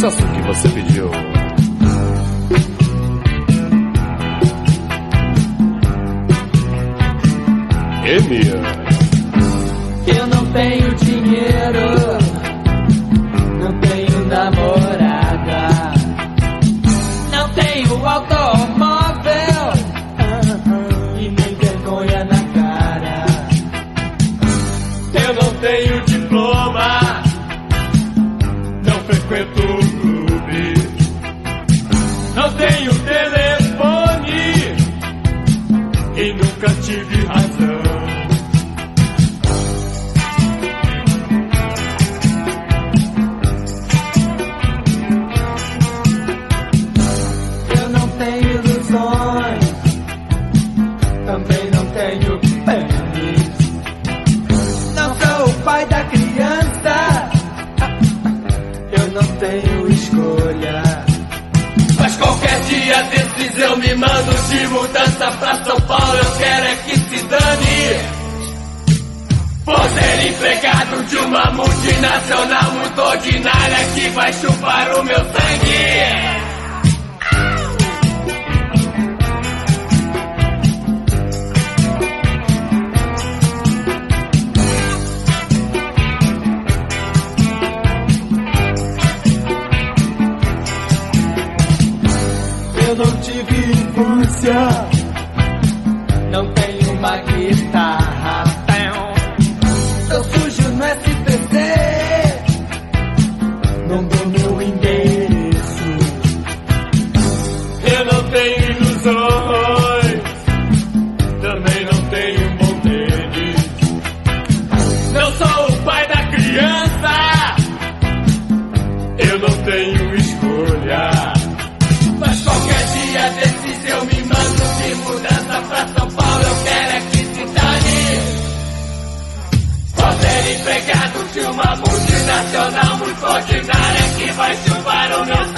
sucesso que você pediu. Emia. Eu não tenho dinheiro, não tenho namorada, não tenho automóvel e nem vergonha na cara. Eu não tenho diploma, não frequento o clube, não tenho telefone e nunca tive razão. Eu não tenho ilusões, também não tenho pênis, não sou o pai da criança, eu não tenho escolha. Mas qualquer dia desses eu me mando de mudança pra São Paulo. Eu quero é que se dane por ser empregado de uma multinacional muito ordinária que vai chupar o meu sangue. Eu não tive infância, não tenho uma guitarra, tô sujo no SPC, não dou meu endereço. Eu não tenho ilusões, também não tenho um bom tênis, não sou o pai da criança, eu não tenho escolha. Mas qualquer dia desses eu me mando de mudança pra São Paulo. Eu quero é que se dane por ser empregado de uma multinacional muito ordinária que vai chupar o meu